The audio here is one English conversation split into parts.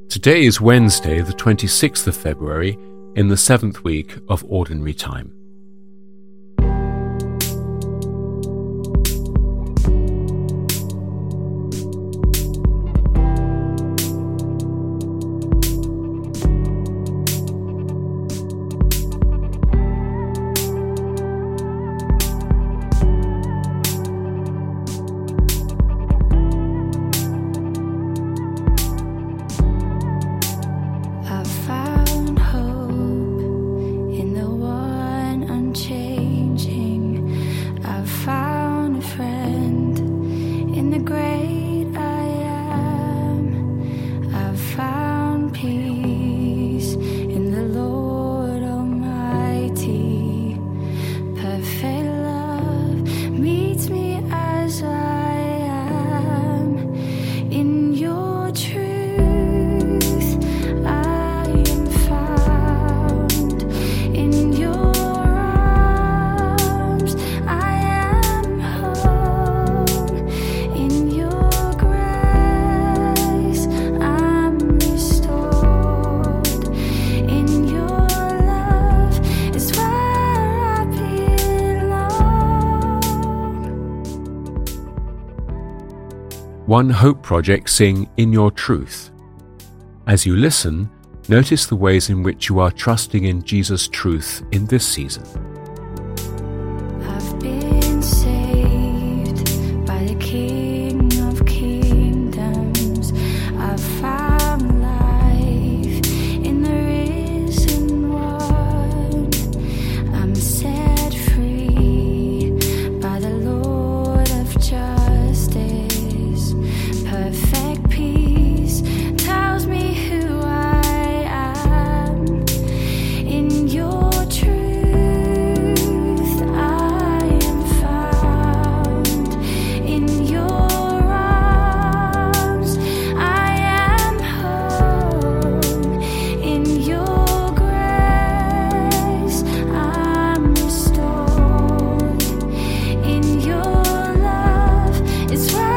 Today is Wednesday, the 26th of February, in the 7th week of Ordinary Time. One Hope Project sing In Your Truth. As you listen, notice the ways in which you are trusting in Jesus' truth in this season. I've been saved by the King of Kingdoms. I've found life in the risen one. I'm set free by the Lord of Justice. Perfect peace tells me who I am. In your truth I am found. In your arms I am home. In your grace I'm restored. In your love is where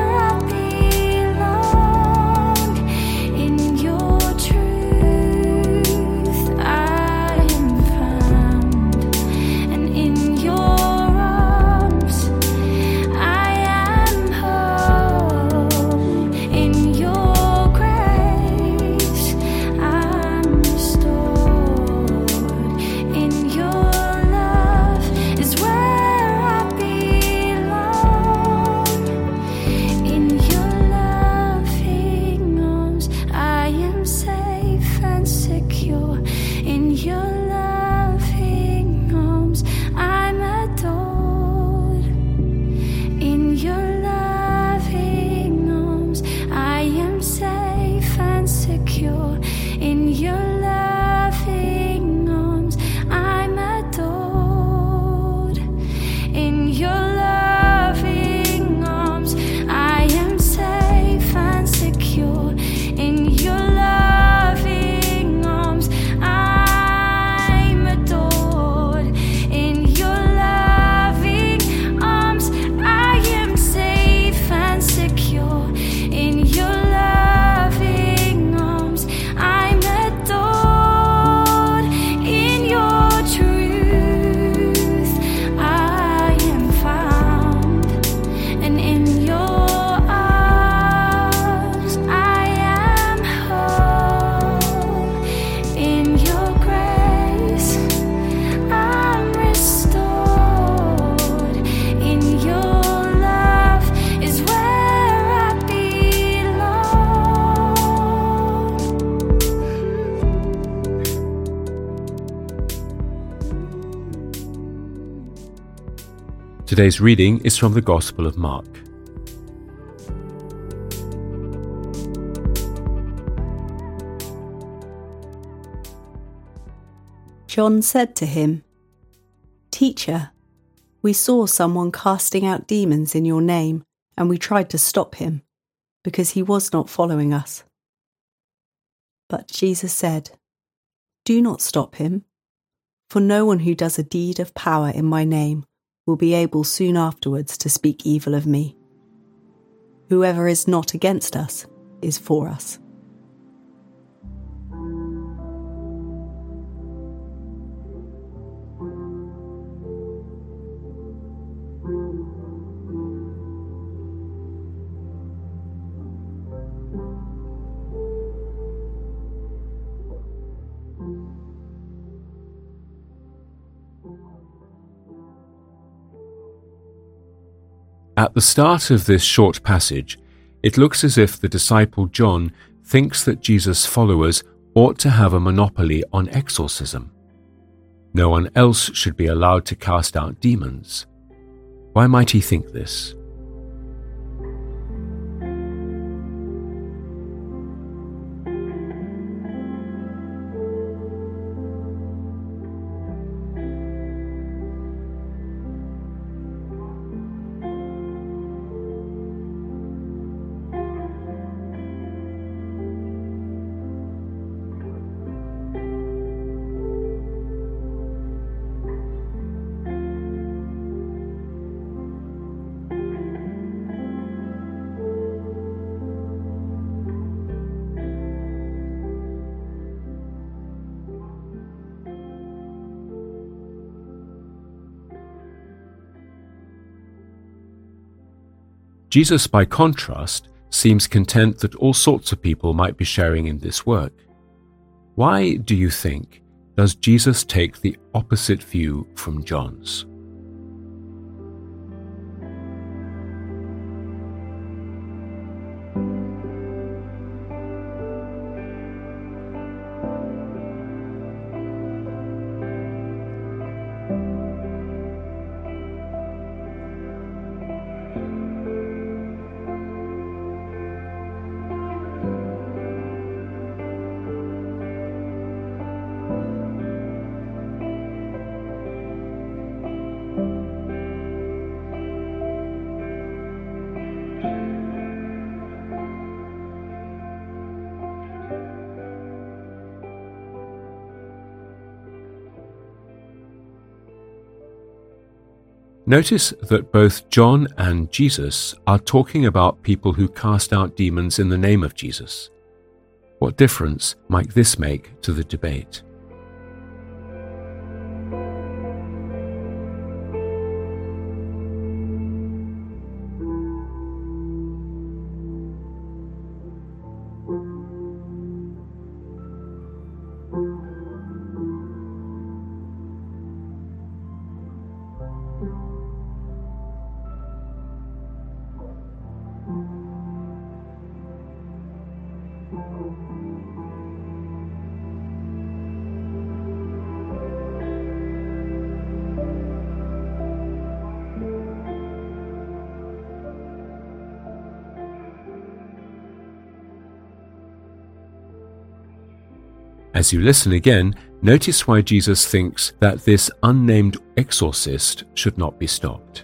Today's reading is from the Gospel of Mark. John said to him, "Teacher, we saw someone casting out demons in your name, and we tried to stop him, because he was not following us." But Jesus said, "Do not stop him, for no one who does a deed of power in my name will be able soon afterwards to speak evil of me. Whoever is not against us is for us." At the start of this short passage, it looks as if the disciple John thinks that Jesus' followers ought to have a monopoly on exorcism. No one else should be allowed to cast out demons. Why might he think this? Jesus, by contrast, seems content that all sorts of people might be sharing in this work. Why, do you think, does Jesus take the opposite view from John's? Notice that both John and Jesus are talking about people who cast out demons in the name of Jesus. What difference might this make to the debate? As you listen again, notice why Jesus thinks that this unnamed exorcist should not be stopped.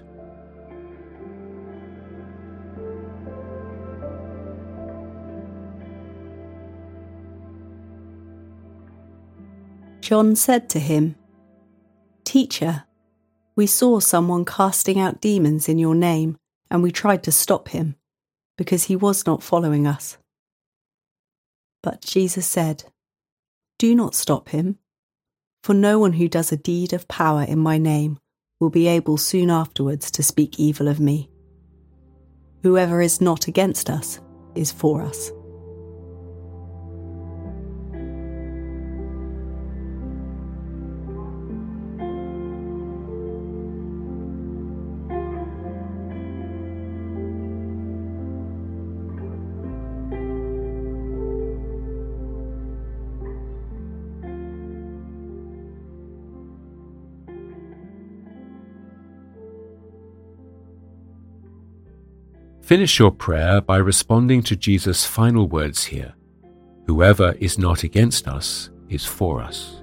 John said to him, "Teacher, we saw someone casting out demons in your name, and we tried to stop him, because he was not following us." But Jesus said, "Do not stop him, for no one who does a deed of power in my name will be able soon afterwards to speak evil of me. Whoever is not against us is for us." Finish your prayer by responding to Jesus' final words here. Whoever is not against us is for us.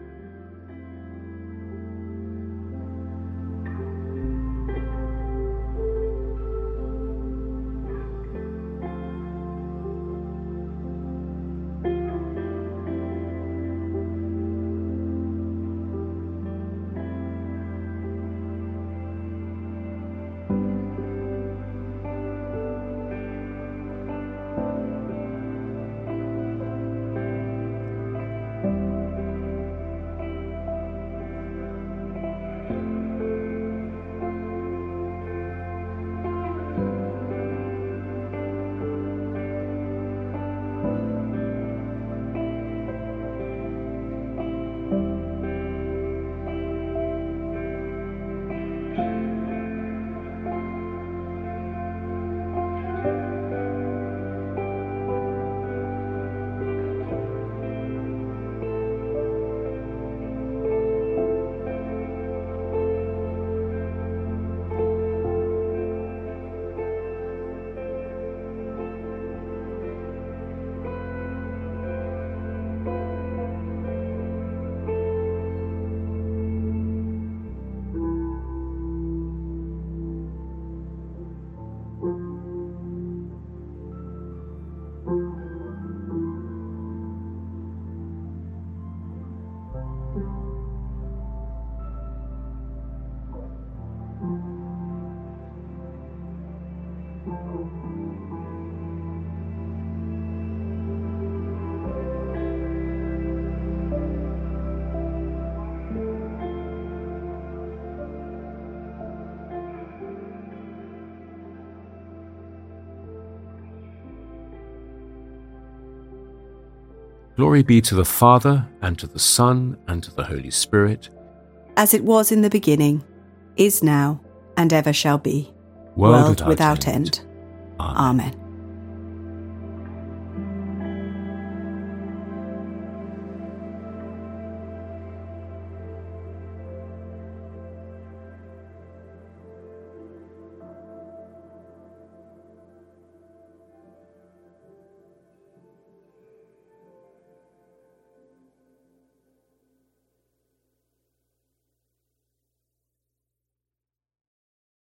Glory be to the Father, and to the Son, and to the Holy Spirit, as it was in the beginning, is now, and ever shall be, world without end. Amen. Amen.